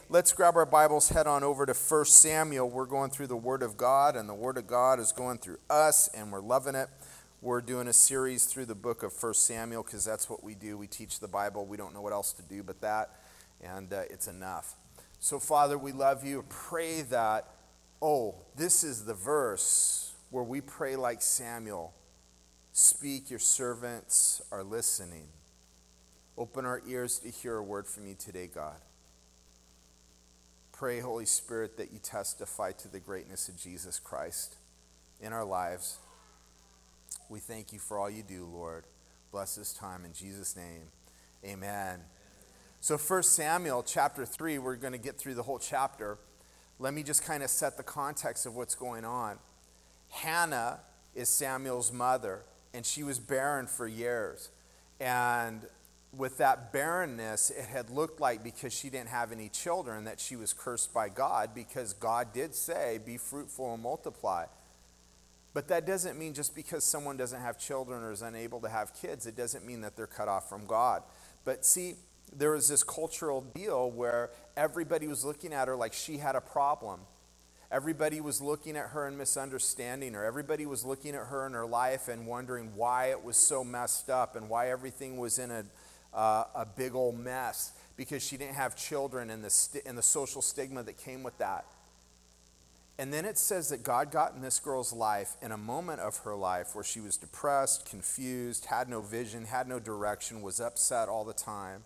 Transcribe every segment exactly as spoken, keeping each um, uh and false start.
let's grab our Bibles, head on over to First Samuel. We're going through the Word of God, and the Word of God is going through us, and we're loving it. We're doing a series through the book of First Samuel because that's what we do. We teach the Bible. We don't know what else to do but that, and uh, it's enough. So, Father, we love you. Pray that, oh, this is the verse where we pray like Samuel. Speak, your servants are listening. Open our ears to hear a word from you today, God. Pray, Holy Spirit, that you testify to the greatness of Jesus Christ in our lives. We thank you for all you do, Lord. Bless this time in Jesus' name. Amen. So First Samuel chapter three, we're going to get through the whole chapter. Let me just kind of set the context of what's going on. Hannah is Samuel's mother, and she was barren for years. And with that barrenness, it had looked like because she didn't have any children that she was cursed by God, because God did say, be fruitful and multiply. But that doesn't mean just because someone doesn't have children or is unable to have kids, it doesn't mean that they're cut off from God. But see, there was this cultural deal where everybody was looking at her like she had a problem. Everybody was looking at her and misunderstanding her. Everybody was looking at her in her life and wondering why it was so messed up and why everything was in a uh, a big old mess, because she didn't have children and the st- and the social stigma that came with that. And then it says that God got in this girl's life in a moment of her life where she was depressed, confused, had no vision, had no direction, was upset all the time.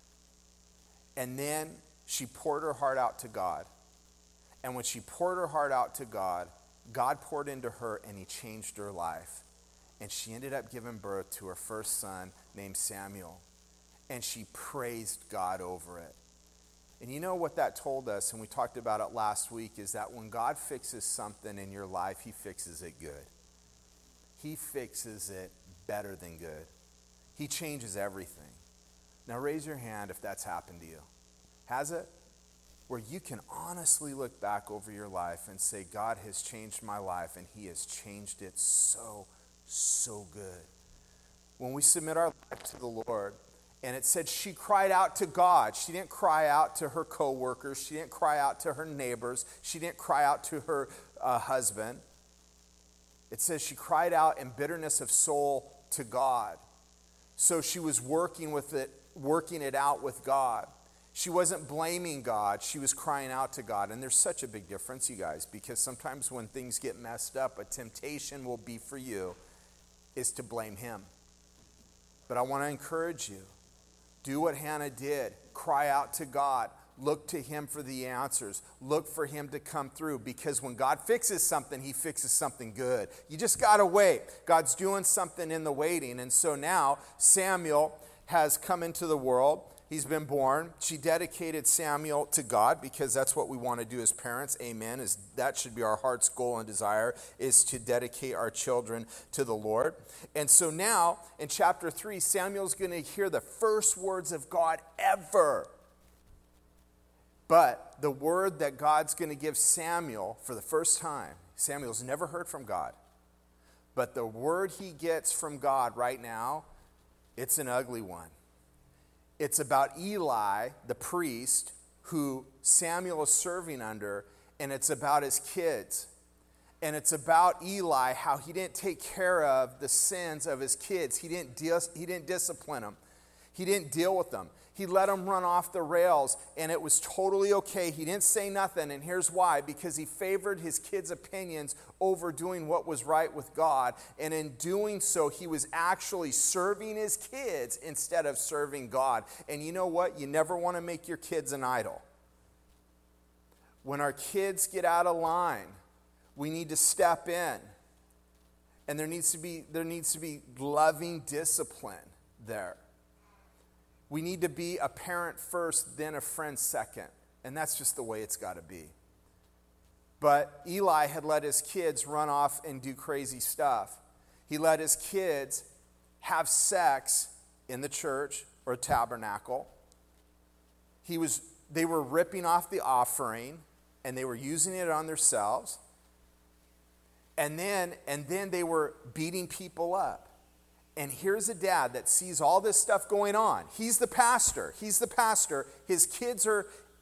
And then she poured her heart out to God. And when she poured her heart out to God, God poured into her and he changed her life. And she ended up giving birth to her first son named Samuel. And she praised God over it. And you know what that told us, and we talked about it last week, is that when God fixes something in your life, he fixes it good. He fixes it better than good. He changes everything. Now raise your hand if that's happened to you. Has it? Where you can honestly look back over your life and say, God has changed my life, and he has changed it so, so good. When we submit our life to the Lord, and it said she cried out to God. She didn't cry out to her co-workers. She didn't cry out to her neighbors. She didn't cry out to her uh, husband. It says she cried out in bitterness of soul to God. So she was working with it, working it out with God. She wasn't blaming God. She was crying out to God. And there's such a big difference, you guys, because sometimes when things get messed up, a temptation will be for you is to blame him. But I want to encourage you. Do what Hannah did. Cry out to God. Look to him for the answers. Look for him to come through, because when God fixes something, he fixes something good. You just got to wait. God's doing something in the waiting. And so now Samuel has come into the world. He's been born. She dedicated Samuel to God, because that's what we want to do as parents. Amen. Is that should be our heart's goal and desire, is to dedicate our children to the Lord. And so now in chapter three, Samuel's going to hear the first words of God ever. But the word that God's going to give Samuel for the first time, Samuel's never heard from God. But the word he gets from God right now, it's an ugly one. It's about Eli, the priest, who Samuel is serving under, and it's about his kids. And it's about Eli, how he didn't take care of the sins of his kids. He didn't, dis- he didn't discipline them. He didn't deal with them. He let them run off the rails, and it was totally okay. He didn't say nothing, and here's why. Because he favored his kids' opinions over doing what was right with God. And in doing so, he was actually serving his kids instead of serving God. And you know what? You never want to make your kids an idol. When our kids get out of line, we need to step in. And there needs to be, there needs to be loving discipline there. We need to be a parent first, then a friend second. And that's just the way it's got to be. But Eli had let his kids run off and do crazy stuff. He let his kids have sex in the church or tabernacle. He was, they were ripping off the offering, and they were using it on themselves. And then, and then they were beating people up. And here's a dad that sees all this stuff going on. He's the pastor. He's the pastor. His kids are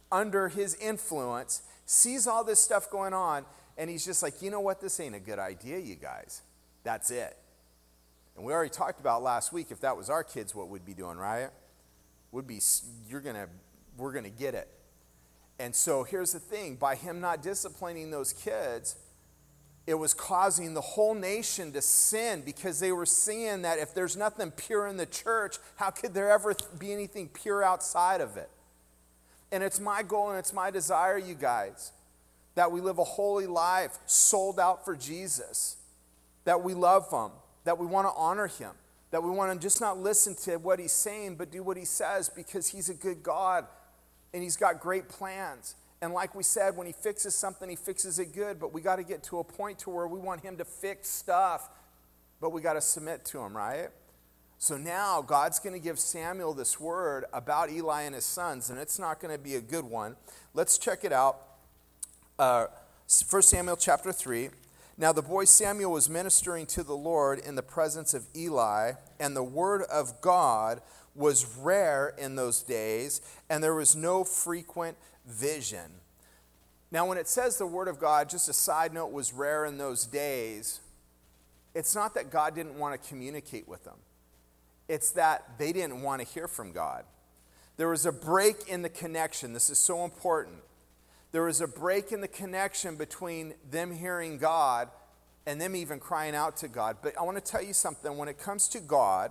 under his influence, sees all this stuff going on, and he's just like, you know what, this ain't a good idea, you guys. That's it. And we already talked about last week, if that was our kids, what we'd be doing, right? Would be, you're gonna, we're gonna get it. And so here's the thing, by him not disciplining those kids, it was causing the whole nation to sin, because they were seeing that if there's nothing pure in the church, how could there ever be anything pure outside of it? And it's my goal and it's my desire, you guys, that we live a holy life, sold out for Jesus, that we love him, that we want to honor him, that we want to just not listen to what he's saying, but do what he says, because he's a good God and he's got great plans. And like we said, when he fixes something, he fixes it good, but we got to get to a point to where we want him to fix stuff, but we got to submit to him, right? So now God's going to give Samuel this word about Eli and his sons, and it's not going to be a good one. Let's check it out. Uh, First Samuel chapter three. Now the boy Samuel was ministering to the Lord in the presence of Eli, and the word of God was rare in those days, and there was no frequent vision. Now when it says the word of God, just a side note, was rare in those days, it's not that God didn't want to communicate with them. It's that they didn't want to hear from God. There was a break in the connection. This is so important. There was a break in the connection between them hearing God and them even crying out to God. But I want to tell you something. When it comes to God,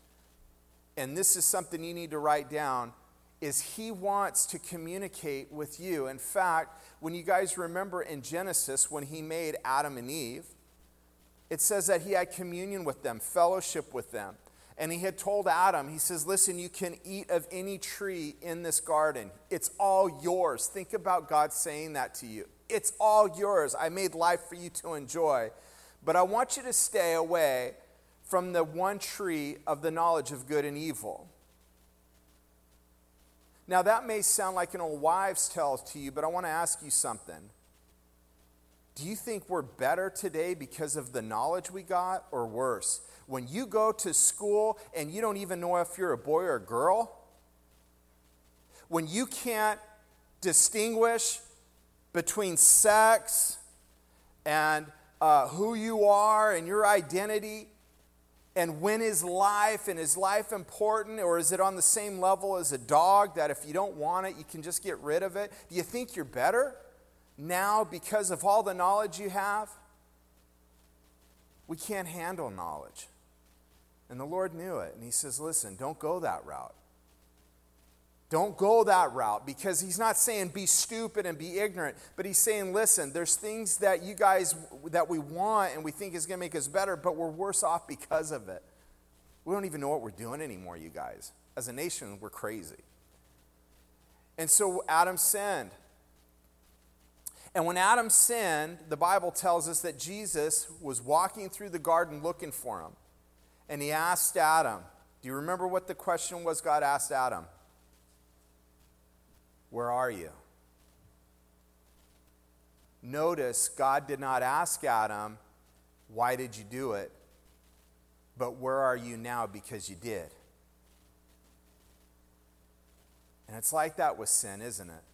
and this is something you need to write down, is he wants to communicate with you. In fact, when you guys remember in Genesis, when he made Adam and Eve, it says that he had communion with them, fellowship with them. And he had told Adam, he says, listen, you can eat of any tree in this garden. It's all yours. Think about God saying that to you. It's all yours. I made life for you to enjoy. But I want you to stay away from the one tree of the knowledge of good and evil. Now that may sound like an old wives' tale to you, but I want to ask you something. Do you think we're better today because of the knowledge we got, or worse? When you go to school and you don't even know if you're a boy or a girl, when you can't distinguish between sex and uh, who you are and your identity, and when is life, and is life important, or is it on the same level as a dog that if you don't want it, you can just get rid of it? Do you think you're better now because of all the knowledge you have? We can't handle knowledge. And the Lord knew it. And he says, listen, don't go that route. Don't go that route, because he's not saying be stupid and be ignorant, but he's saying, listen, there's things that you guys, that we want and we think is going to make us better, but we're worse off because of it. We don't even know what we're doing anymore, you guys. As a nation, we're crazy. And so Adam sinned. And when Adam sinned, the Bible tells us that Jesus was walking through the garden looking for him. And he asked Adam, do you remember what the question was God asked Adam? Where are you? Notice God did not ask Adam, why did you do it? But where are you now because you did? And it's like that with sin, isn't it?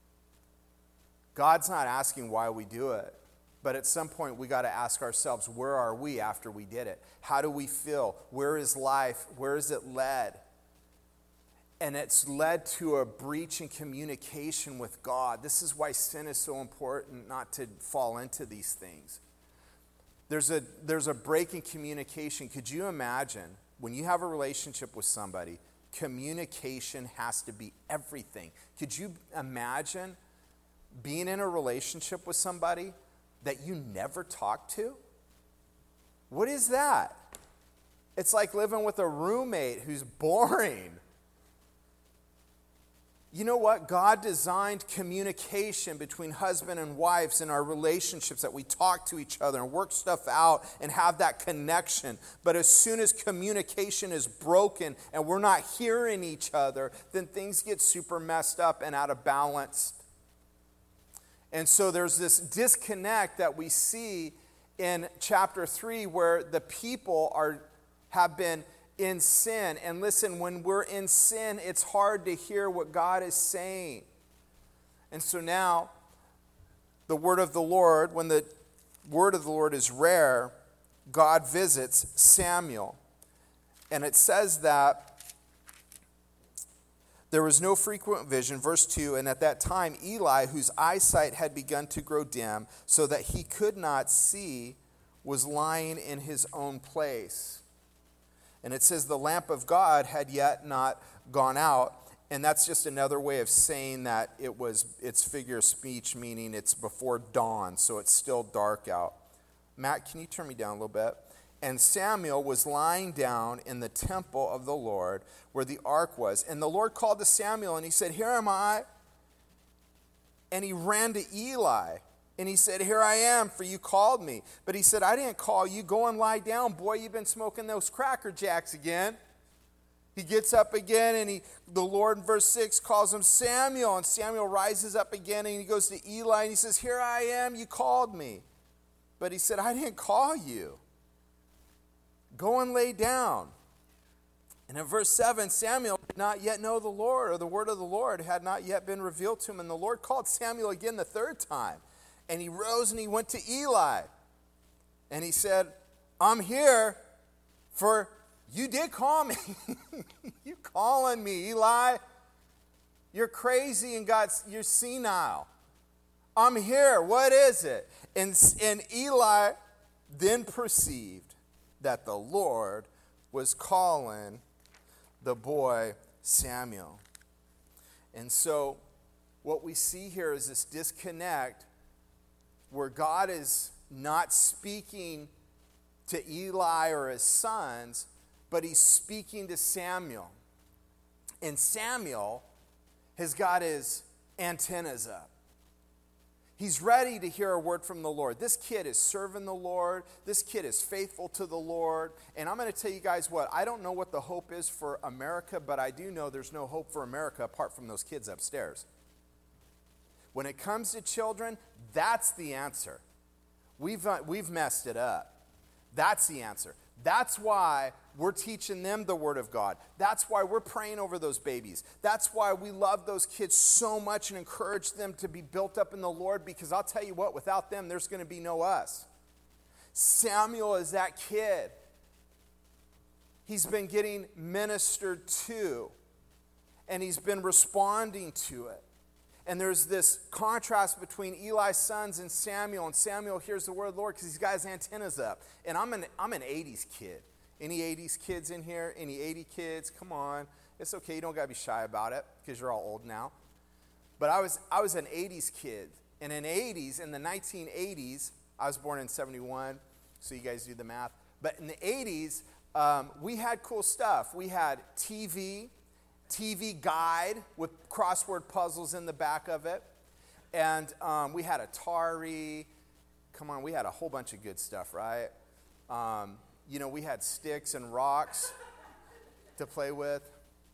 God's not asking why we do it. But at some point, we got to ask ourselves, where are we after we did it? How do we feel? Where is life? Where is it led? And it's led to a breach in communication with God. This is why sin is so important, not to fall into these things. There's a, there's a break in communication. Could you imagine, when you have a relationship with somebody, communication has to be everything. Could you imagine being in a relationship with somebody that you never talk to? What is that? It's like living with a roommate who's boring. You know what? God designed communication between husband and wives in our relationships, that we talk to each other and work stuff out and have that connection. But as soon as communication is broken and we're not hearing each other, then things get super messed up and out of balance. And so there's this disconnect that we see in chapter three, where the people are have been in sin. And listen, when we're in sin, it's hard to hear what God is saying. And so now, the word of the Lord, when the word of the Lord is rare, God visits Samuel. And it says that there was no frequent vision, verse two, and at that time Eli, whose eyesight had begun to grow dim, so that he could not see, was lying in his own place. And it says the lamp of God had yet not gone out, and that's just another way of saying that it was, it's figure of speech, meaning it's before dawn, so it's still dark out. Matt, can you turn me down a little bit? And Samuel was lying down in the temple of the Lord where the ark was. And the Lord called to Samuel and he said, "Here am I." And he ran to Eli and he said, "Here I am, for you called me." But he said, "I didn't call you. Go and lie down. Boy, you've been smoking those Cracker Jacks again." He gets up again and he, the Lord in verse six calls him Samuel. And Samuel rises up again and he goes to Eli and he says, "Here I am. You called me." But he said, "I didn't call you. Go and lay down." And in verse seven, Samuel did not yet know the Lord, or the word of the Lord had not yet been revealed to him. And the Lord called Samuel again the third time. And he rose and he went to Eli. And he said, "I'm here, for you did call me." You calling me, Eli? You're crazy and God's, you're senile. I'm here. What is it? And, and Eli then perceived that the Lord was calling the boy Samuel. And so what we see here is this disconnect where God is not speaking to Eli or his sons, but he's speaking to Samuel. And Samuel has got his antennas up. He's ready to hear a word from the Lord. This kid is serving the Lord. This kid is faithful to the Lord. And I'm going to tell you guys what, I don't know what the hope is for America, but I do know there's no hope for America apart from those kids upstairs. When it comes to children, that's the answer. We've, uh, we've messed it up. That's the answer. That's why we're teaching them the Word of God. That's why we're praying over those babies. That's why we love those kids so much and encourage them to be built up in the Lord, because I'll tell you what, without them, there's going to be no us. Samuel is that kid. He's been getting ministered to, and he's been responding to it. And there's this contrast between Eli's sons and Samuel. And Samuel hears the word of the Lord because he's got his antennas up. And I'm an, I'm an eighties kid. Any eighties kids in here? Any eighty kids? Come on. It's okay. You don't got to be shy about it because you're all old now. But I was, I was an eighties kid. And in eighties, in the nineteen eighties, I was born in seventy-one, so you guys do the math. But in the eighties, um, we had cool stuff. We had T V. T V guide with crossword puzzles in the back of it. And um, we had Atari. Come on, we had a whole bunch of good stuff, right? Um, you know, we had sticks and rocks to play with.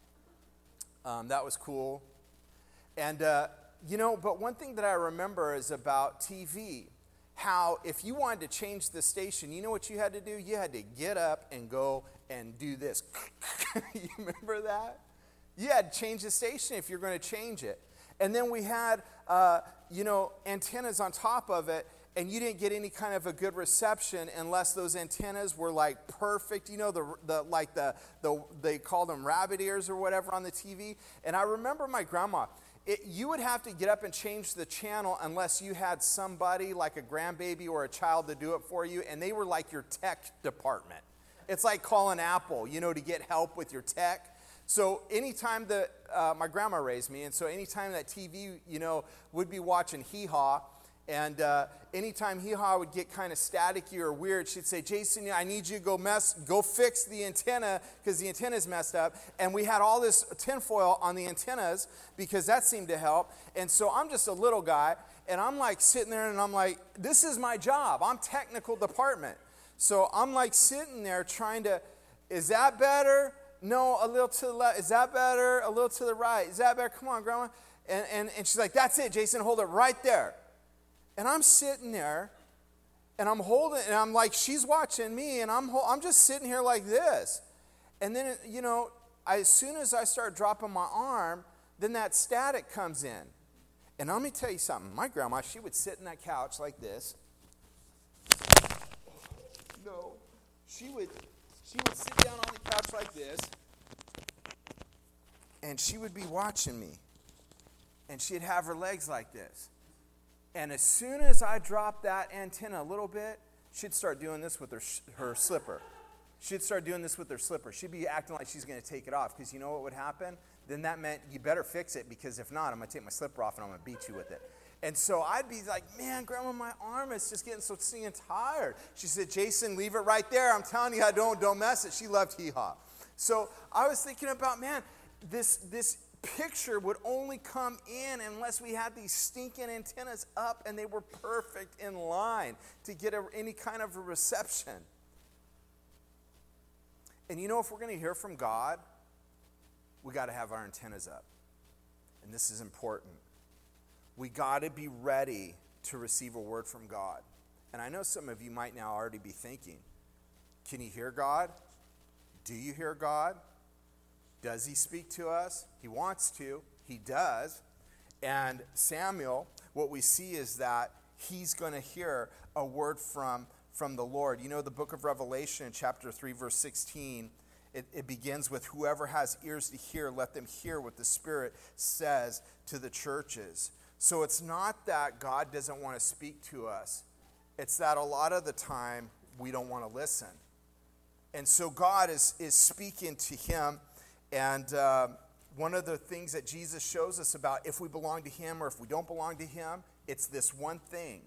Um, that was cool. And, uh, you know, but one thing that I remember is about T V, how if you wanted to change the station, you know what you had to do? You had to get up and go and do this. You remember that? You had to change the station if you're going to change it. And then we had, uh, you know, antennas on top of it, and you didn't get any kind of a good reception unless those antennas were like perfect. You know, the the like the the they called them rabbit ears or whatever on the T V. And I remember my grandma. It, you would have to get up and change the channel unless you had somebody like a grandbaby or a child to do it for you, and they were like your tech department. It's like calling Apple, you know, to get help with your tech. So anytime that, uh, my grandma raised me, and so anytime that T V, you know, would be watching Hee Haw, and uh, anytime Hee Haw would get kind of staticky or weird, she'd say, "Jason, I need you to go mess, go fix the antenna, because the antenna's messed up." And we had all this tinfoil on the antennas, because that seemed to help. And so I'm just a little guy, and I'm like sitting there, and I'm like, this is my job. I'm technical department. So I'm like sitting there trying to, is that better? No, a little to the left. Is that better? A little to the right. Is that better? Come on, Grandma. And, and, and she's like, "That's it, Jason. Hold it right there." And I'm sitting there, and I'm holding, and I'm like, she's watching me, and I'm I'm just sitting here like this. And then, you know, I, as soon as I start dropping my arm, then that static comes in. And let me tell you something. My grandma, she would sit in that couch like this. No, she would, she would sit down on the couch like this, and she would be watching me. And she'd have her legs like this. And as soon as I dropped that antenna a little bit, she'd start doing this with her her slipper. She'd start doing this with her slipper. She'd be acting like she's going to take it off, because you know what would happen? Then that meant you better fix it, because if not, I'm going to take my slipper off and I'm going to beat you with it. And so I'd be like, man, Grandma, my arm is just getting so stinging tired. She said, Jason, leave it right there. I'm telling you, I don't, don't mess it. She loved hee-haw. So I was thinking about, man, this, this picture would only come in unless we had these stinking antennas up and they were perfect in line to get a, any kind of a reception. And you know, if we're going to hear from God, we got to have our antennas up. And this is important. We got to be ready to receive a word from God. And I know some of you might now already be thinking, can you hear God? Do you hear God? Does he speak to us? He wants to. He does. And Samuel, what we see is that he's going to hear a word from, from the Lord. You know, the book of Revelation, chapter three, verse sixteen, it, it begins with, whoever has ears to hear, let them hear what the Spirit says to the churches. So it's not that God doesn't want to speak to us. It's that a lot of the time we don't want to listen. And so God is, is speaking to him. And uh, one of the things that Jesus shows us about if we belong to him or if we don't belong to him, it's this one thing.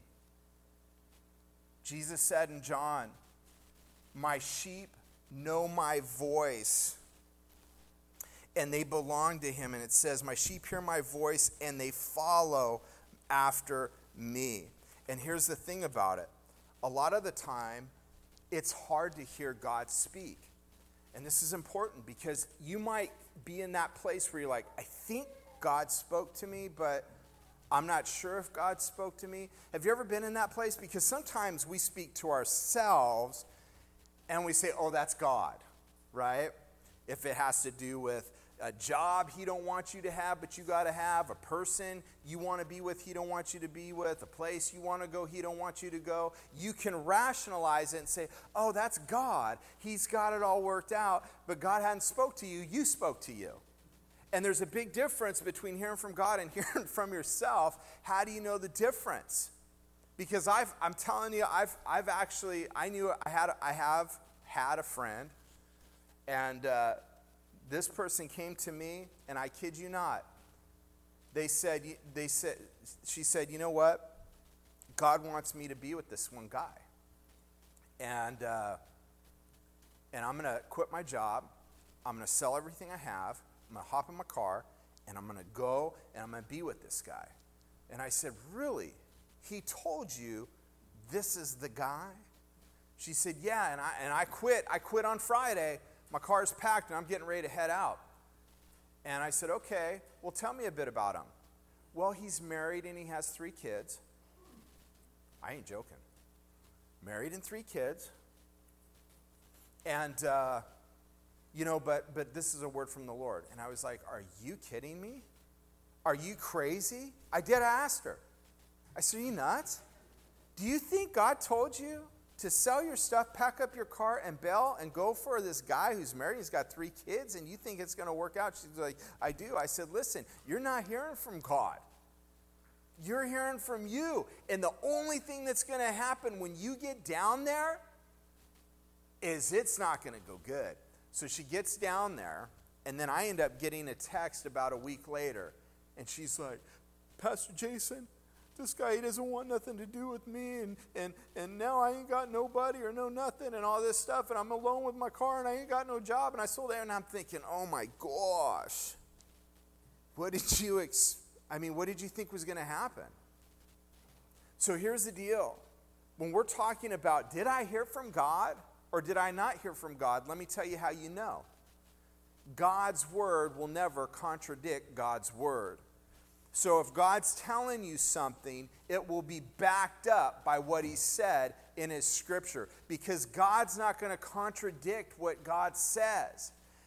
Jesus said in John, my sheep know my voice, and they belong to him. And it says, my sheep hear my voice, and they follow after me. And here's the thing about it. A lot of the time, it's hard to hear God speak. And this is important because you might be in that place where you're like, I think God spoke to me, but I'm not sure if God spoke to me. Have you ever been in that place? Because sometimes we speak to ourselves and we say, oh, that's God, right? If it has to do with a job he don't want you to have, but you got to have, a person you want to be with, he don't want you to be with, a place you want to go, he don't want you to go. You can rationalize it and say, oh, that's God. He's got it all worked out, but God hadn't spoke to you. You spoke to you. And there's a big difference between hearing from God and hearing from yourself. How do you know the difference? Because I've, I'm telling you, I've, I've actually, I knew I had, I have had a friend, and uh, this person came to me, and I kid you not. They said, they said, she said, you know what? God wants me to be with this one guy, and uh, and I'm gonna quit my job. I'm gonna sell everything I have. I'm gonna hop in my car, and I'm gonna go, and I'm gonna be with this guy. And I said, really? He told you this is the guy? She said, yeah. And I and I quit. I quit on Friday. My car's packed and I'm getting ready to head out. And I said, okay, well, tell me a bit about him. Well, he's married and he has three kids. I ain't joking. Married and three kids. And, uh, you know, but but this is a word from the Lord. And I was like, are you kidding me? Are you crazy? I did ask her. I said, are you nuts? Do you think God told you to sell your stuff, pack up your car, and bail and go for this guy who's married, he's got three kids, and you think it's going to work out? She's like, I do. I said, listen, you're not hearing from God. You're hearing from you. And the only thing that's going to happen when you get down there is it's not going to go good. So she gets down there, and then I end up getting a text about a week later, and she's like, Pastor Jason, this guy, he doesn't want nothing to do with me, and, and, and now I ain't got nobody or no nothing and all this stuff, and I'm alone with my car, and I ain't got no job, and I sold it, and I'm thinking, oh my gosh, what did you, ex- I mean, what did you think was going to happen? So here's the deal. When we're talking about, did I hear from God or did I not hear from God? Let me tell you how you know. God's word will never contradict God's word. So if God's telling you something, it will be backed up by what he said in his scripture, because God's not going to contradict what God says.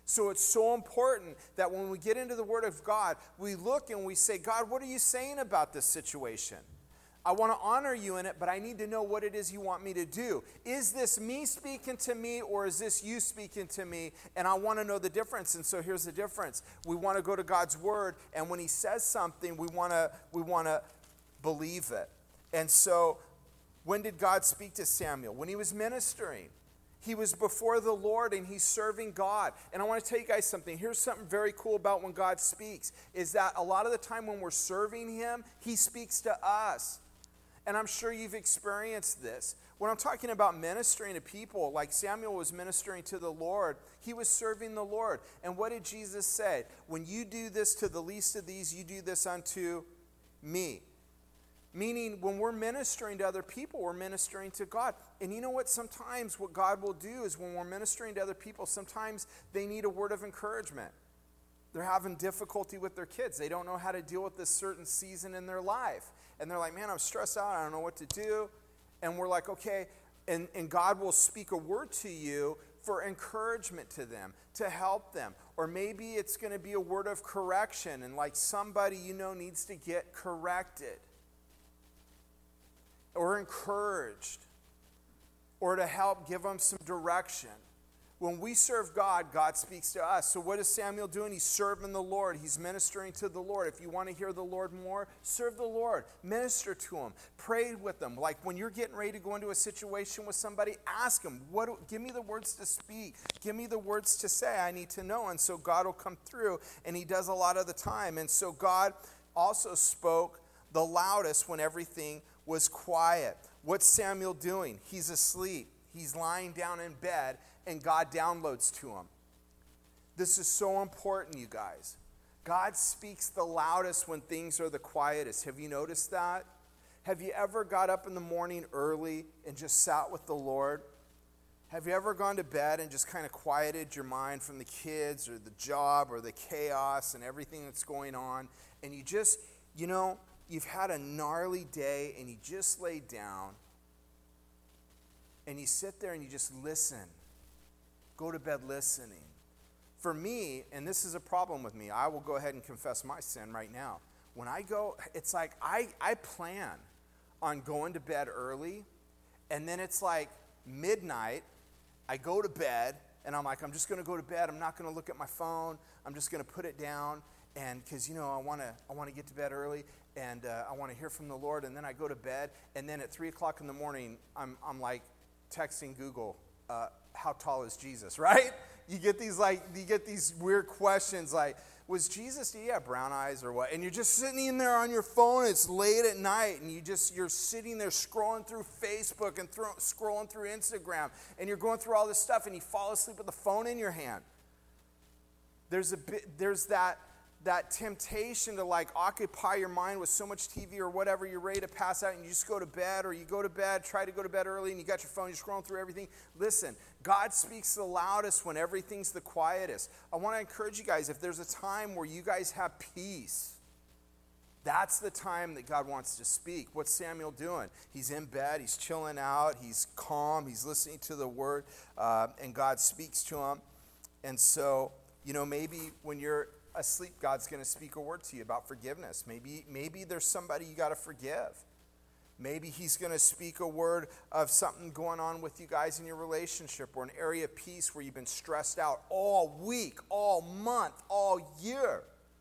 So it's so important that when we get into the Word of God, we look and we say, God, what are you saying about this situation? I want to honor you in it, but I need to know what it is you want me to do. Is this me speaking to me, or is this you speaking to me? And I want to know the difference. And so here's the difference. We want to go to God's Word, and when he says something, we want to we want to believe it. And so when did God speak to Samuel? When he was ministering. He was before the Lord and he's serving God. And I want to tell you guys something. Here's something very cool about when God speaks, is that a lot of the time when we're serving him, he speaks to us. And I'm sure you've experienced this. When I'm talking about ministering to people, like Samuel was ministering to the Lord, he was serving the Lord. And what did Jesus say? When you do this to the least of these, you do this unto me. Meaning, when we're ministering to other people, we're ministering to God. And you know what? Sometimes what God will do is when we're ministering to other people, sometimes they need a word of encouragement. They're having difficulty with their kids. They don't know how to deal with this certain season in their life. And they're like, man, I'm stressed out. I don't know what to do. And we're like, okay. And, and God will speak a word to you for encouragement to them, to help them. Or maybe it's going to be a word of correction. And like somebody you know needs to get corrected. Or encouraged, or to help give them some direction. When we serve God, God speaks to us. So what is Samuel doing? He's serving the Lord. He's ministering to the Lord. If you want to hear the Lord more, serve the Lord. Minister to him. Pray with them. Like when you're getting ready to go into a situation with somebody, ask them, "What? Give me the words to speak. Give me the words to say. I need to know." And so God will come through, and he does a lot of the time. And so God also spoke the loudest when everything was quiet. What's Samuel doing? He's asleep. He's lying down in bed, and God downloads to him. This is so important, you guys. God speaks the loudest when things are the quietest. Have you noticed that? Have you ever got up in the morning early and just sat with the Lord? Have you ever gone to bed and just kind of quieted your mind from the kids or the job or the chaos and everything that's going on, and you just, you know, you've had a gnarly day and you just lay down and you sit there and you just listen. Go to bed listening. For me, and this is a problem with me, I will go ahead and confess my sin right now. When I go, it's like I, I plan on going to bed early, and then it's like midnight, I go to bed, and I'm like, I'm just going to go to bed. I'm not going to look at my phone. I'm just going to put it down, and because, you know, I want to I want to get to bed early, and uh, I want to hear from the Lord, and then I go to bed, and then at three o'clock in the morning, I'm I'm like texting Google, uh, how tall is Jesus, right? You get these like, you get these weird questions like, was Jesus, did he have brown eyes or what? And you're just sitting in there on your phone, it's late at night, and you just, you're sitting there scrolling through Facebook and through, scrolling through Instagram, and you're going through all this stuff, and you fall asleep with the phone in your hand. There's a bit, there's that, that temptation to like occupy your mind with so much T V or whatever, you're ready to pass out and you just go to bed, or you go to bed, try to go to bed early and you got your phone, you're scrolling through everything. Listen, God speaks the loudest when everything's the quietest. I want to encourage you guys, if there's a time where you guys have peace, that's the time that God wants to speak. What's Samuel doing? He's in bed, he's chilling out, he's calm, he's listening to the word, uh, and God speaks to him. And so, you know, maybe when you're asleep, God's going to speak a word to you about forgiveness. Maybe maybe there's somebody you got to forgive. Maybe he's going to speak a word of something going on with you guys in your relationship, or an area of peace where you've been stressed out all week, all month, all year.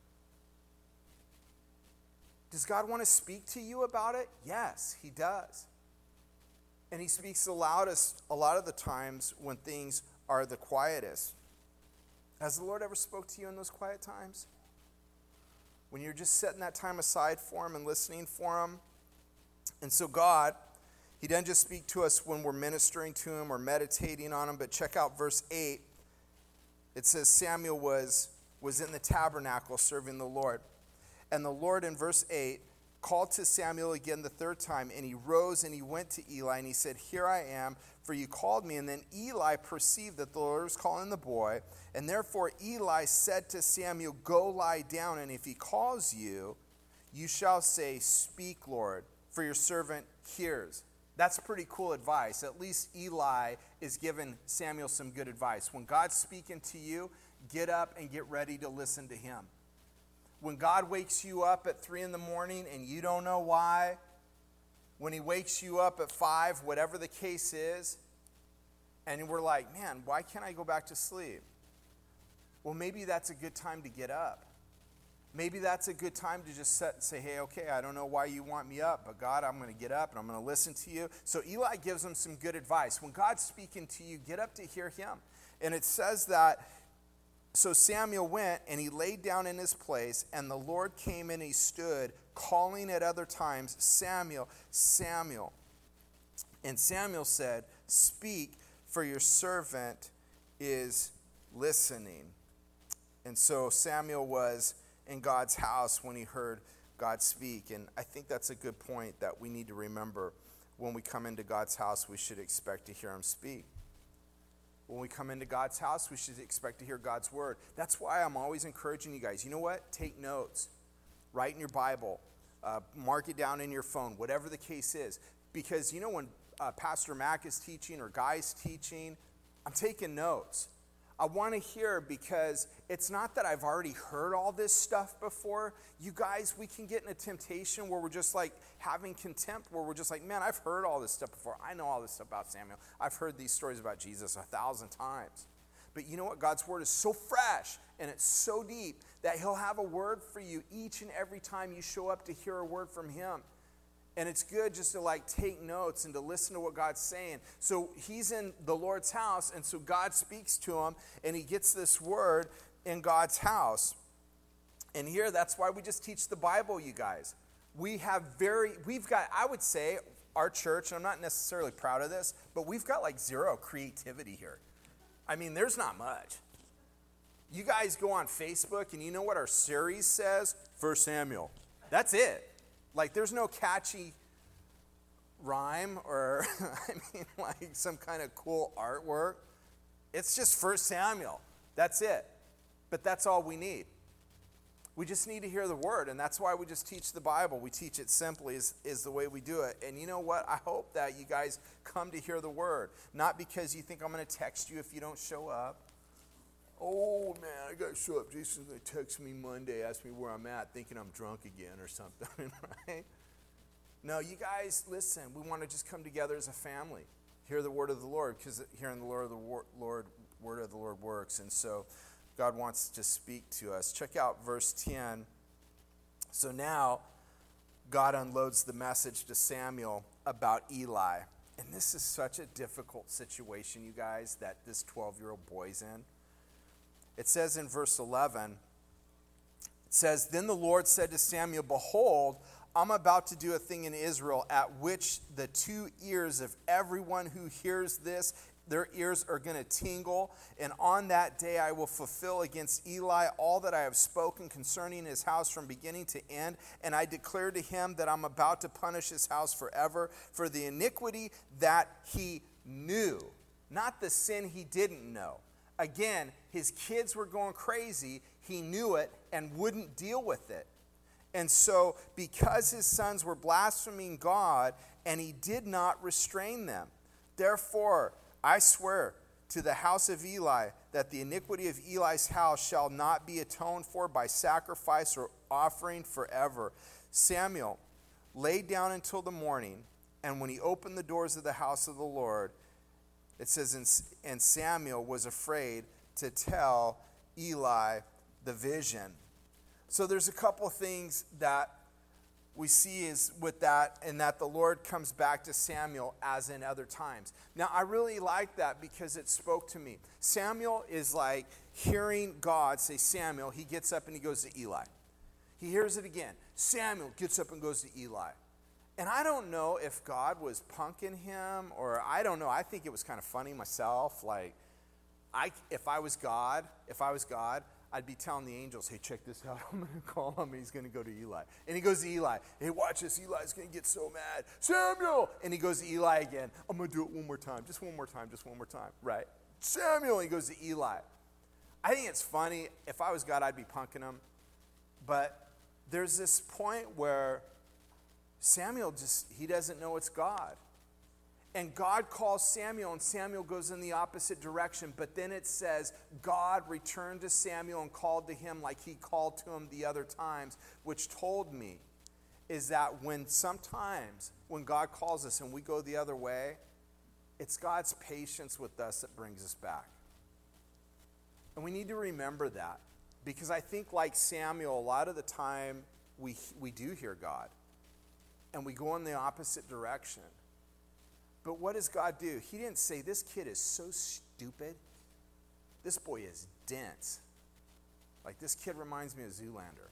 Does God want to speak to you about it? Yes, he does. And he speaks the loudest a lot of the times when things are the quietest. Has the Lord ever spoke to you in those quiet times? When you're just setting that time aside for him and listening for him? And so God, he doesn't just speak to us when we're ministering to him or meditating on him, but check out verse eight. It says Samuel was, was in the tabernacle serving the Lord. And the Lord, in verse eight, called to Samuel again the third time, and he rose and he went to Eli, and he said, "Here I am, for you called me." And then Eli perceived that the Lord was calling the boy, and therefore Eli said to Samuel, "Go lie down, and if he calls you, you shall say, 'Speak, Lord, for your servant hears.'" That's pretty cool advice. At least Eli is giving Samuel some good advice. When God's speaking to you, get up and get ready to listen to him. When God wakes you up at three in the morning and you don't know why, when he wakes you up at five, whatever the case is, and we're like, man, why can't I go back to sleep? Well, maybe that's a good time to get up. Maybe that's a good time to just set, say, hey, okay, I don't know why you want me up, but God, I'm going to get up and I'm going to listen to you. So Eli gives him some good advice. When God's speaking to you, get up to hear him. And it says that, so Samuel went and he laid down in his place, and the Lord came and he stood, calling at other times, Samuel, Samuel. And Samuel said, speak, for your servant is listening. And so Samuel was in God's house when he heard God speak. And I think that's a good point that we need to remember. When we come into God's house, we should expect to hear him speak. When we come into God's house, we should expect to hear God's word. That's why I'm always encouraging you guys. You know what? Take notes. Write in your Bible. Uh, mark it down in your phone, whatever the case is. Because, you know, when uh, Pastor Mac is teaching or Guy's teaching, I'm taking notes. I want to hear, because it's not that I've already heard all this stuff before. You guys, we can get in a temptation where we're just like having contempt, where we're just like, man, I've heard all this stuff before. I know all this stuff about Samuel. I've heard these stories about Jesus a thousand times. But you know what? God's word is so fresh and it's so deep that he'll have a word for you each and every time you show up to hear a word from him. And it's good just to like take notes and to listen to what God's saying. So he's in the Lord's house, and so God speaks to him, and he gets this word in God's house. And here, that's why we just teach the Bible, you guys. We have very, we've got, I would say, our church, and I'm not necessarily proud of this, but we've got like zero creativity here. I mean, there's not much. You guys go on Facebook, and you know what our series says? First Samuel. That's it. Like, there's no catchy rhyme or, I mean, like some kind of cool artwork. It's just First Samuel. That's it. But that's all we need. We just need to hear the word, and that's why we just teach the Bible. We teach it simply is, is the way we do it. And you know what? I hope that you guys come to hear the word. Not because you think I'm going to text you if you don't show up. Oh, man, I got to show up. Jason's going to text me Monday, ask me where I'm at, thinking I'm drunk again or something, right? No, you guys, listen, we want to just come together as a family, hear the word of the Lord, because hearing the Lord of the wor- Lord, word of the Lord works. And so God wants to speak to us. Check out verse ten. So now God unloads the message to Samuel about Eli. And this is such a difficult situation, you guys, that this twelve-year-old boy's in. It says in verse eleven, it says, Then the Lord said to Samuel, Behold, I'm about to do a thing in Israel at which the two ears of everyone who hears this, their ears are going to tingle. And on that day I will fulfill against Eli all that I have spoken concerning his house from beginning to end. And I declare to him that I'm about to punish his house forever for the iniquity that he knew, not the sin he didn't know. Again, his kids were going crazy. He knew it and wouldn't deal with it. And so, because his sons were blaspheming God, and he did not restrain them, therefore, I swear to the house of Eli that the iniquity of Eli's house shall not be atoned for by sacrifice or offering forever. Samuel lay down until the morning, and when he opened the doors of the house of the Lord, it says, and Samuel was afraid to tell Eli the vision. So there's a couple of things that we see is with that, and that the Lord comes back to Samuel as in other times. Now, I really like that because it spoke to me. Samuel is like hearing God say, Samuel. He gets up and he goes to Eli. He hears it again. Samuel gets up and goes to Eli. And I don't know if God was punking him, or I don't know. I think it was kind of funny myself. Like, I, if I was God, if I was God, I'd be telling the angels, hey, check this out. I'm going to call him. He's going to go to Eli. And he goes to Eli. Hey, watch this. Eli's going to get so mad. Samuel! And he goes to Eli again. I'm going to do it one more time. Just one more time. Just one more time. Right? Samuel! And he goes to Eli. I think it's funny. If I was God, I'd be punking him. But there's this point where Samuel just, he doesn't know it's God. And God calls Samuel, and Samuel goes in the opposite direction. But then it says, God returned to Samuel and called to him like he called to him the other times, which told me is that when sometimes when God calls us and we go the other way, it's God's patience with us that brings us back. And we need to remember that, because I think like Samuel, a lot of the time we we do hear God and we go in the opposite direction. But what does God do? He didn't say, this kid is so stupid. This boy is dense. Like, this kid reminds me of Zoolander.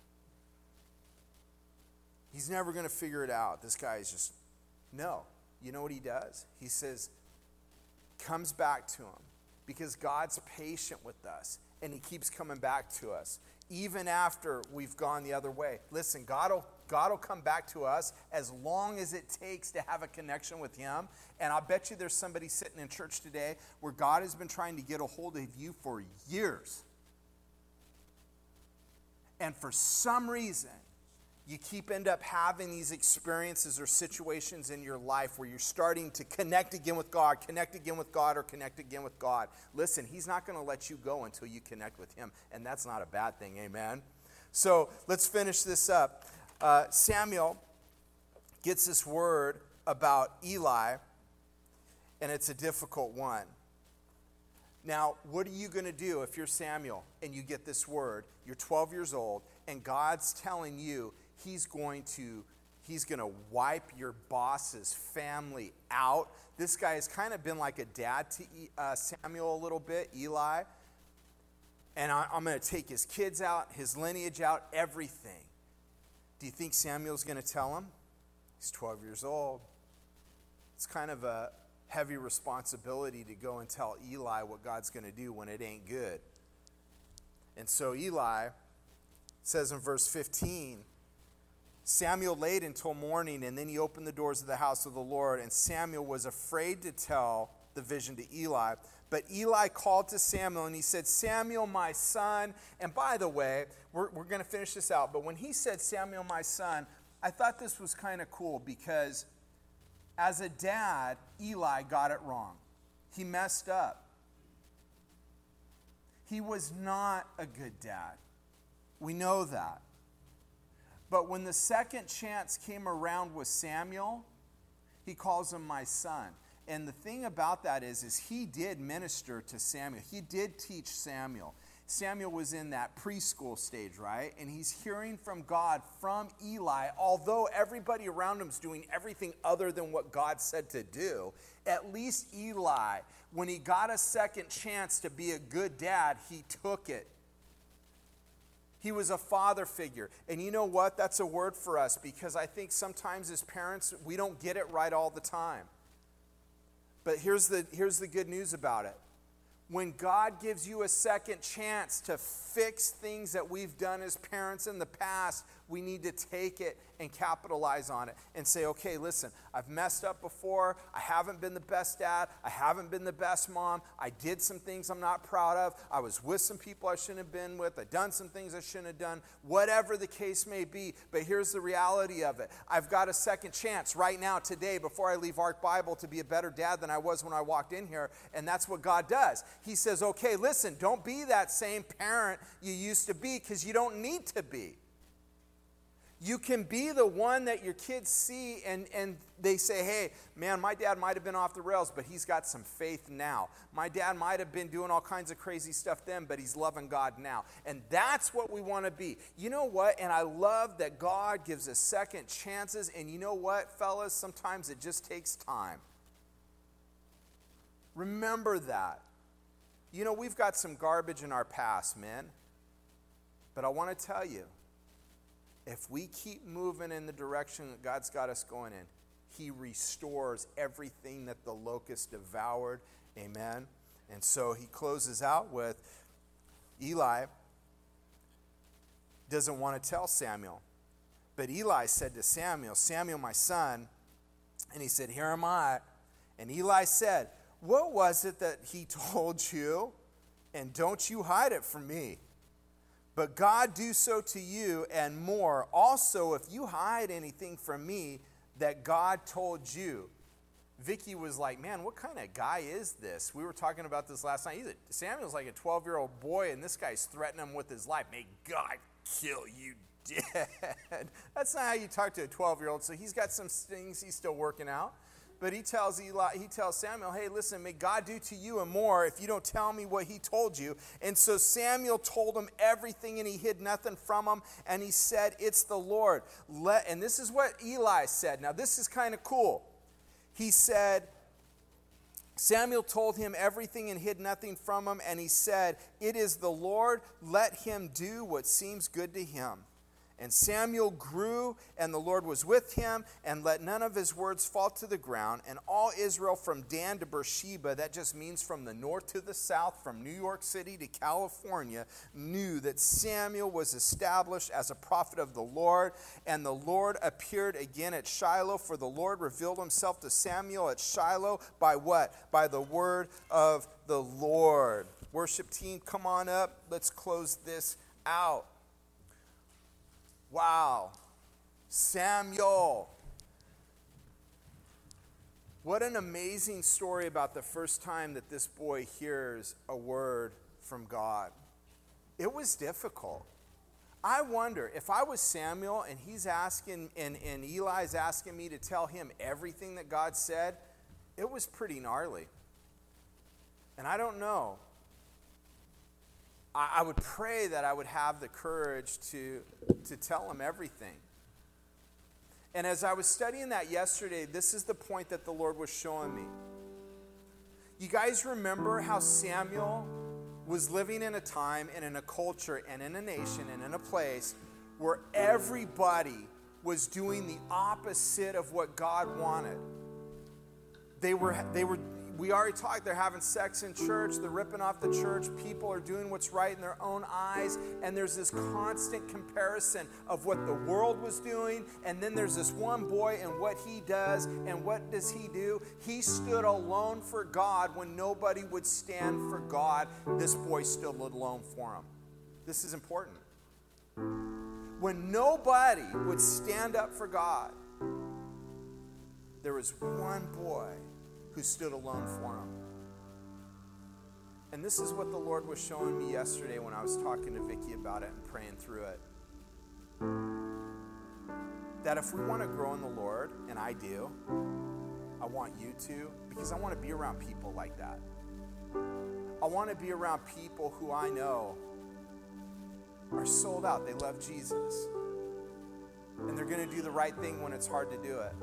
He's never going to figure it out. This guy is just, no. You know what he does? He says, comes back to him, because God's patient with us, and he keeps coming back to us, even after we've gone the other way. Listen, God will, God will come back to us as long as it takes to have a connection with him. And I bet you there's somebody sitting in church today where God has been trying to get a hold of you for years. And for some reason, you keep end up having these experiences or situations in your life where you're starting to connect again with God, connect again with God, or connect again with God. Listen, he's not going to let you go until you connect with him, and that's not a bad thing, amen? So let's finish this up. Uh, Samuel gets this word about Eli, and it's a difficult one. Now, what are you going to do if you're Samuel and you get this word? You're twelve years old, and God's telling you, He's going to he's going to wipe your boss's family out. This guy has kind of been like a dad to uh, Samuel a little bit, Eli. And I, I'm going to take his kids out, his lineage out, everything. Do you think Samuel's going to tell him? He's twelve years old. It's kind of a heavy responsibility to go and tell Eli what God's going to do when it ain't good. And so Eli says in verse fifteen, Samuel laid until morning, and then he opened the doors of the house of the Lord, and Samuel was afraid to tell the vision to Eli. But Eli called to Samuel, and he said, Samuel, my son. And by the way, we're, we're going to finish this out, but when he said, Samuel, my son, I thought this was kind of cool, because as a dad, Eli got it wrong. He messed up. He was not a good dad. We know that. But when the second chance came around with Samuel, he calls him my son. And the thing about that is, is he did minister to Samuel. He did teach Samuel. Samuel was in that preschool stage, right? And he's hearing from God from Eli, although everybody around him is doing everything other than what God said to do. At least Eli, when he got a second chance to be a good dad, he took it. He was a father figure. And you know what? That's a word for us, because I think sometimes as parents, we don't get it right all the time. But here's the, here's the good news about it. When God gives you a second chance to fix things that we've done as parents in the past, we need to take it and capitalize on it and say, okay, listen, I've messed up before. I haven't been the best dad. I haven't been the best mom. I did some things I'm not proud of. I was with some people I shouldn't have been with. I've done some things I shouldn't have done. Whatever the case may be. But here's the reality of it. I've got a second chance right now, today, before I leave Ark Bible, to be a better dad than I was when I walked in here. And that's what God does. He says, okay, listen, don't be that same parent you used to be, because you don't need to be. You can be the one that your kids see and, and they say, hey, man, my dad might have been off the rails, but he's got some faith now. My dad might have been doing all kinds of crazy stuff then, but he's loving God now. And that's what we want to be. You know what? And I love that God gives us second chances. And you know what, fellas? Sometimes it just takes time. Remember that. You know, we've got some garbage in our past, man. But I want to tell you, if we keep moving in the direction that God's got us going in, He restores everything that the locust devoured. Amen. And so he closes out with, Eli doesn't want to tell Samuel. But Eli said to Samuel, Samuel, my son, and he said, here am I. And Eli said, what was it that he told you? And don't you hide it from me. But God do so to you and more. Also, if you hide anything from me that God told you, Vicky was like, man, what kind of guy is this? We were talking about this last night. He's a, Samuel's like a twelve-year-old boy, and this guy's threatening him with his life. May God kill you dead. That's not how you talk to a twelve-year-old, so he's got some things he's still working out. But he tells Eli, he tells Samuel, hey, listen, may God do to you and more if you don't tell me what he told you. And so Samuel told him everything, and he hid nothing from him. And he said, it's the Lord. Let, and this is what Eli said. Now, this is kind of cool. He said, Samuel told him everything and hid nothing from him. And he said, it is the Lord. Let him do what seems good to him. And Samuel grew, and the Lord was with him, and let none of his words fall to the ground. And all Israel from Dan to Beersheba, that just means from the north to the south, from New York City to California, knew that Samuel was established as a prophet of the Lord. And the Lord appeared again at Shiloh, for the Lord revealed himself to Samuel at Shiloh by what? By the word of the Lord. Worship team, come on up. Let's close this out. Wow, Samuel. What an amazing story about the first time that this boy hears a word from God. It was difficult. I wonder, if I was Samuel and he's asking, and, and Eli's asking me to tell him everything that God said, it was pretty gnarly. And I don't know. I would pray that I would have the courage to, to tell him everything. And as I was studying that yesterday, this is the point that the Lord was showing me. You guys remember how Samuel was living in a time and in a culture and in a nation and in a place where everybody was doing the opposite of what God wanted. They were, they were, we already talked, they're having sex in church, they're ripping off the church, people are doing what's right in their own eyes, and there's this constant comparison of what the world was doing, and then there's this one boy and what he does, and what does he do? He stood alone for God when nobody would stand for God. This boy stood alone for him. This is important. When nobody would stand up for God, there was one boy who stood alone for him. And this is what the Lord was showing me yesterday when I was talking to Vicky about it and praying through it. That if we want to grow in the Lord, and I do, I want you to, because I want to be around people like that. I want to be around people who I know are sold out. They love Jesus. And they're going to do the right thing when it's hard to do it.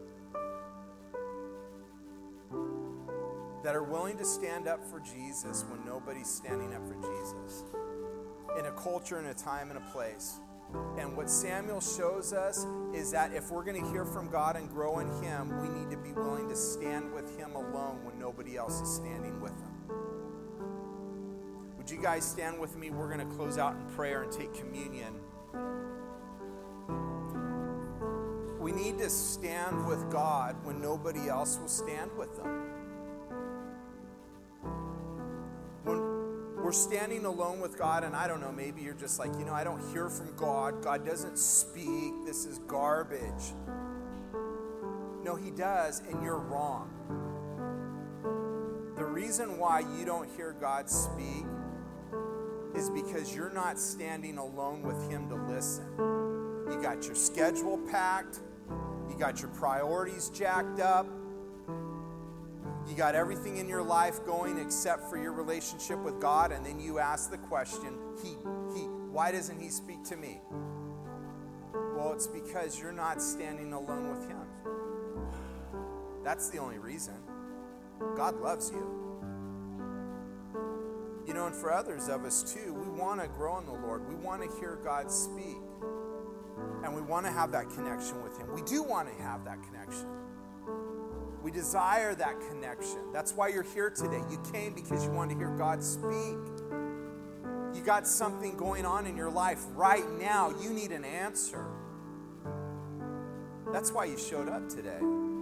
That are willing to stand up for Jesus when nobody's standing up for Jesus. In a culture, in a time, in a place. And what Samuel shows us is that if we're going to hear from God and grow in Him, we need to be willing to stand with Him alone when nobody else is standing with Him. Would you guys stand with me? We're going to close out in prayer and take communion. We need to stand with God when nobody else will stand with Him. We're standing alone with God, and I don't know, maybe you're just like, you know, I don't hear from God. God doesn't speak. This is garbage. No, He does, and you're wrong. The reason why you don't hear God speak is because you're not standing alone with Him to listen. You got your schedule packed. You got your priorities jacked up. You got everything in your life going except for your relationship with God, and then you ask the question, he, he, why doesn't He speak to me? Well, it's because you're not standing alone with Him. That's the only reason. God loves you. You know, and for others of us too, we want to grow in the Lord. We want to hear God speak. And we want to have that connection with Him. We do want to have that connection. We desire that connection. That's why you're here today. You came because you want to hear God speak. You got something going on in your life right now. You need an answer. That's why you showed up today.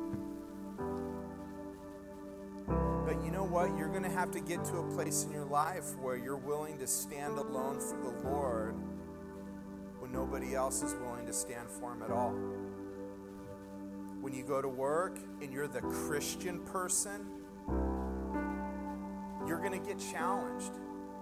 But you know what? You're going to have to get to a place in your life where you're willing to stand alone for the Lord when nobody else is willing to stand for Him at all. when you go to work and you're the Christian person, you're going to get challenged.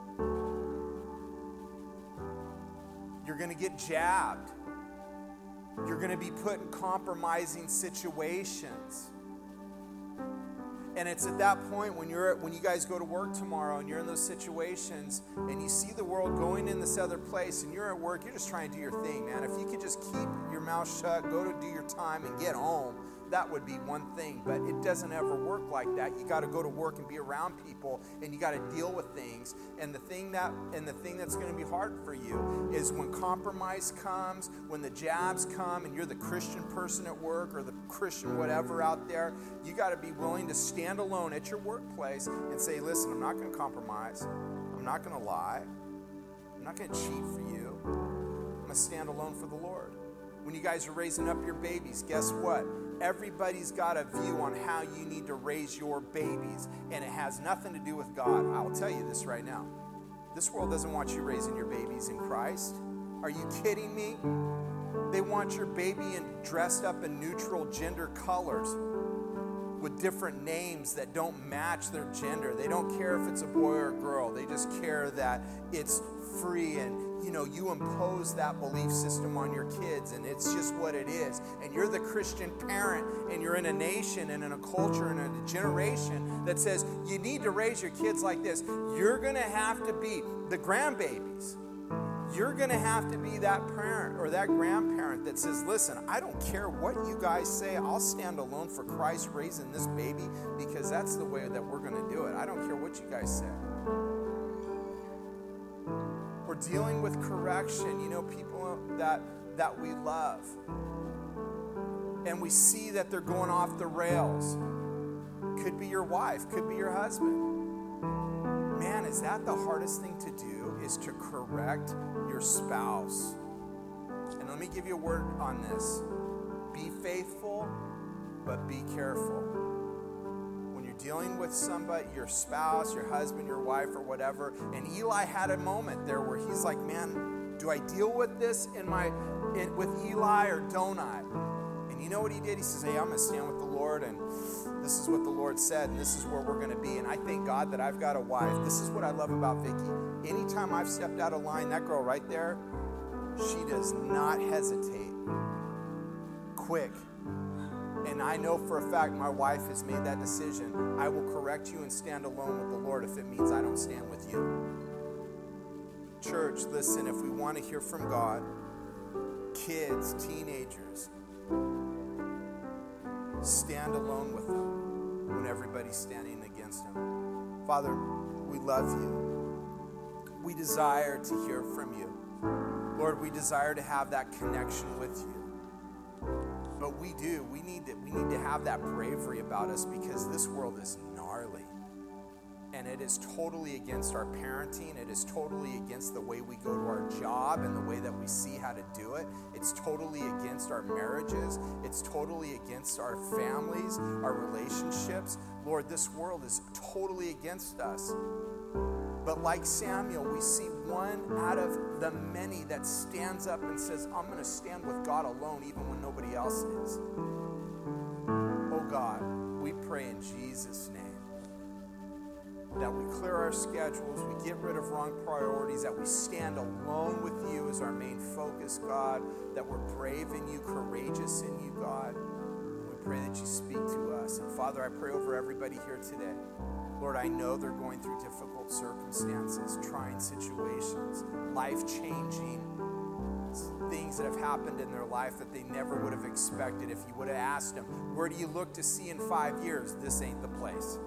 You're going to get jabbed. You're going to be put in compromising situations. And it's at that point when you're when you guys go to work tomorrow and you're in those situations and you see the world going in this other place and you're at work, you're just trying to do your thing, man. If you could just keep your mouth shut, go to do your time and get home, that would be one thing. But it doesn't ever work like that. You got to go to work and be around people, and you got to deal with things. And the thing that and the thing that's going to be hard for you is when compromise comes, when the jabs come, and you're the Christian person at work or the Christian whatever out there. You got to be willing to stand alone at your workplace and say, "Listen, I'm not going to compromise. I'm not going to lie. I'm not going to cheat for you. I'm going to stand alone for the Lord." When you guys are raising up your babies, guess what? Everybody's got a view on how you need to raise your babies, and it has nothing to do with God. I'll tell you this right now. This world doesn't want you raising your babies in Christ. Are you kidding me? They want your baby in, dressed up in neutral gender colors with different names that don't match their gender. They don't care if it's a boy or a girl. They just care that it's free, and you know, you impose that belief system on your kids, and it's just what it is. And you're the Christian parent, and you're in a nation and in a culture and in a generation that says you need to raise your kids like this. You're going to have to be the grandbabies. You're going to have to be that parent or that grandparent that says, "Listen, I don't care what you guys say. I'll stand alone for Christ raising this baby, because that's the way that we're going to do it. I don't care what you guys say." We're dealing with correction. You know, people that that we love, and we see that they're going off the rails. Could be your wife, could be your husband. Man, is that the hardest thing to do, is to correct your spouse? And let me give you a word on this. Be faithful, but be careful. Dealing with somebody, your spouse, your husband, your wife, or whatever. And Eli had a moment there where he's like, "Man, do I deal with this in my in, with Eli, or don't I?" And you know what he did? He says, "Hey, I'm going to stand with the Lord, and this is what the Lord said, and this is where we're going to be." And I thank God that I've got a wife. This is what I love about Vicky. Anytime I've stepped out of line, that girl right there, she does not hesitate. Quick. And I know for a fact my wife has made that decision. I will correct you and stand alone with the Lord if it means I don't stand with you. Church, listen, if we want to hear from God, kids, teenagers, stand alone with them when everybody's standing against them. Father, we love you. We desire to hear from you. Lord, we desire to have that connection with you. But we do. We need to, we need to have that bravery about us, because this world is gnarly. And it is totally against our parenting. It is totally against the way we go to our job and the way that we see how to do it. It's totally against our marriages. It's totally against our families, our relationships. Lord, this world is totally against us. But like Samuel, we see one out of the many that stands up and says, "I'm going to stand with God alone even when nobody else is." Oh God, we pray in Jesus' name that we clear our schedules, we get rid of wrong priorities, that we stand alone with you as our main focus, God, that we're brave in you, courageous in you, God. We pray that you speak to us. And Father, I pray over everybody here today. Lord, I know they're going through difficult circumstances, trying situations, life-changing things that have happened in their life that they never would have expected. If you would have asked them, "Where do you look to see in five years?" This ain't the place.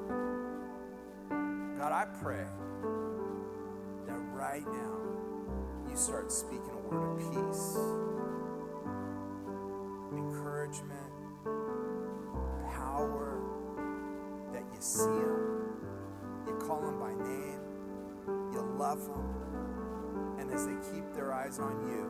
God, I pray that right now you start speaking a word of peace, encouragement, power, that you see them, you call them by name, you love them, and as they keep their eyes on you,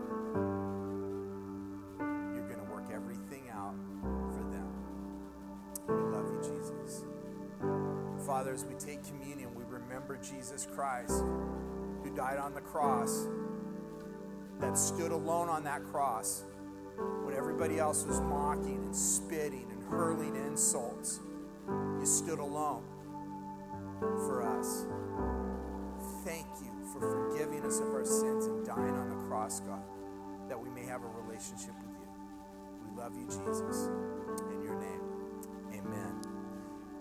you're going to work everything out for them. We love you, Jesus. Father, as we take communion, we remember Jesus Christ, who died on the cross, that stood alone on that cross, When everybody else was mocking and spitting and hurling insults, you stood alone for us. Thank you for forgiving us of our sins and dying on the cross, God, that we may have a relationship with you. We love you, Jesus. In your name.